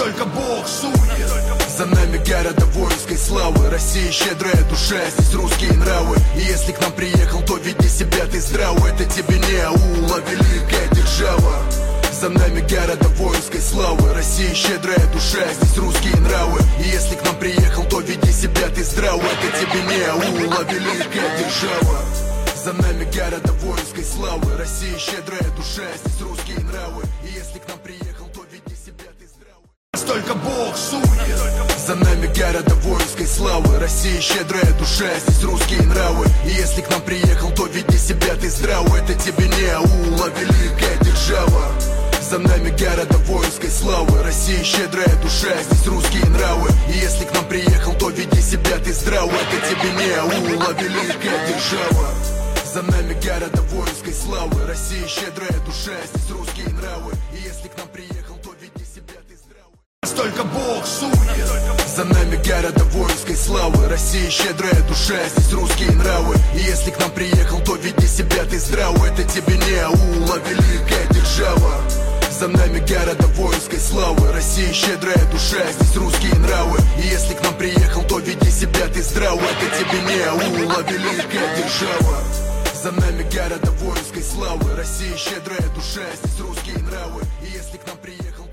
только Бог судит. За нами города воинской славы, Россия щедрая душа, здесь русские нравы. И если к нам приехал, то веди себя ты здраво. Это тебе не аула, великая держава. За нами города воинской славы, Россия щедрая душа, здесь русские нравы. И если к нам приехал, то веди себя ты здраво. Это тебе не аула, великая держава. За нами города воинской славы, Россия щедрая душа, здесь русские нравы. И если к нам приехал, то веди себя ты здраво. Только Бог судит. За нами города воинской славы, Россия щедрая душа, здесь русские нравы. И если к нам приехал, то веди себя ты здраво. Это тебе не аула, великая держава. За нами города воинской славы, Россия щедрая душа, здесь русские нравы. И если к нам приехал, то веди себя ты здраво. Это тебе не аула, великая держава. За нами города воинской славы, Россия щедрая душа, здесь русские нравы. И если к нам приехал, то веди себя ты здраво. Только Бог судит. За нами города воинской славы, Россия щедрая душа, здесь русские нравы. И если к нам приехал, то веди себя ты здраво. Это тебе не аула, великая держава. За нами города воинской славы, Россия щедрая душа, здесь русские нравы. И если к нам приехал, то веди себя ты здраво. Это тебе не аула, великая держава. За нами города воинской славы, Россия щедрая душа, здесь русские нравы. И если к нам приехал,